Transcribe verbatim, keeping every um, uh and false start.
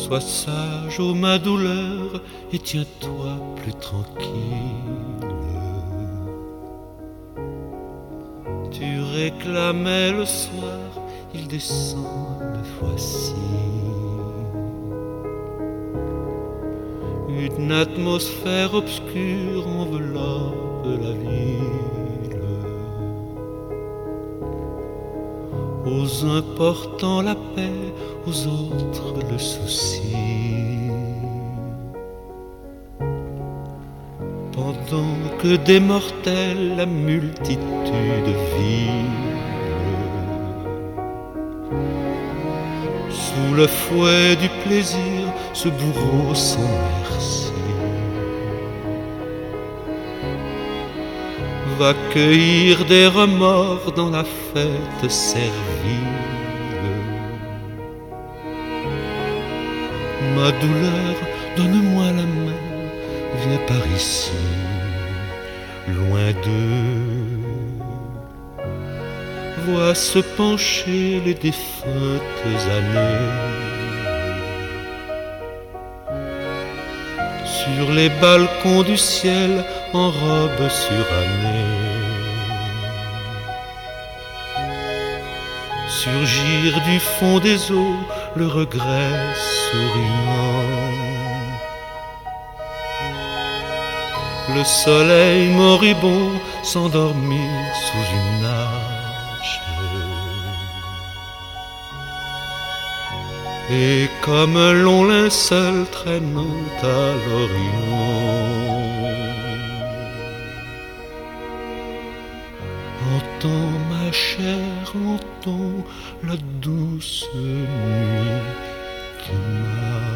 Sois sage, ô ma douleur, et tiens-toi plus tranquille. Tu réclamais le soir, il descend, me voici. Une atmosphère obscure enveloppe la ville. Aux uns portant la paix, aux autres le souci. Pendant que des mortels la multitude vile. Sous le fouet du plaisir, ce bourreau sans merci va cueillir des remords dans la fête servile. Ma douleur, donne-moi la main, viens par ici, loin d'eux. Vois se pencher les défuntes années sur les balcons du ciel en robe surannée. Surgir du fond des eaux le regret souriant. Le soleil moribond s'endormir sous une nage. Et comme un long linceul traînant à l'Orient, entends ma chair, entends la douce nuit qui m'a